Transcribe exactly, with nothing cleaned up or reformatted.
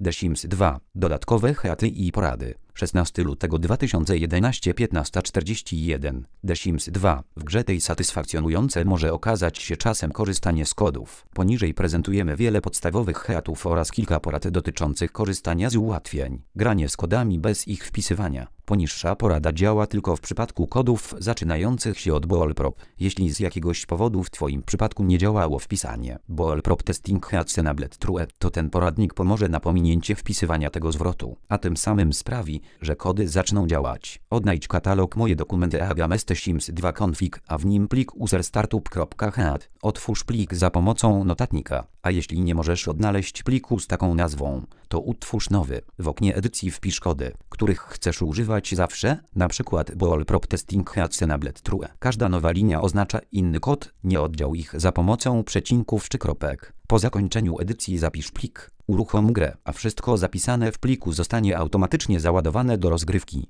The Sims dwa. Dodatkowe heaty i porady. szesnastego lutego dwa tysiące jedenastego, piętnasta czterdzieści jeden. The Sims dwa. W grze tej satysfakcjonujące może okazać się czasem korzystanie z kodów. Poniżej prezentujemy wiele podstawowych heatów oraz kilka porad dotyczących korzystania z ułatwień. Granie z kodami bez ich wpisywania. Poniższa porada działa tylko w przypadku kodów zaczynających się od boolprop. Jeśli z jakiegoś powodu w Twoim przypadku nie działało wpisanie boolprop testing heats enabled true, to ten poradnik pomoże na pominięcie wpisywania tego zwrotu, a tym samym sprawi, że kody zaczną działać. Odnajdź katalog Moje dokumenty agames The Sims dwa config, a w nim plik userstartup.heat. Otwórz plik za pomocą notatnika, a jeśli nie możesz odnaleźć pliku z taką nazwą, to utwórz nowy. W oknie edycji wpisz kody, których chcesz używać zawsze, na przykład boolprop testing heats enabled true. Każda nowa linia oznacza inny kod, nie oddział ich za pomocą przecinków czy kropek. Po zakończeniu edycji zapisz plik, uruchom grę, a wszystko zapisane w pliku zostanie automatycznie załadowane do rozgrywki.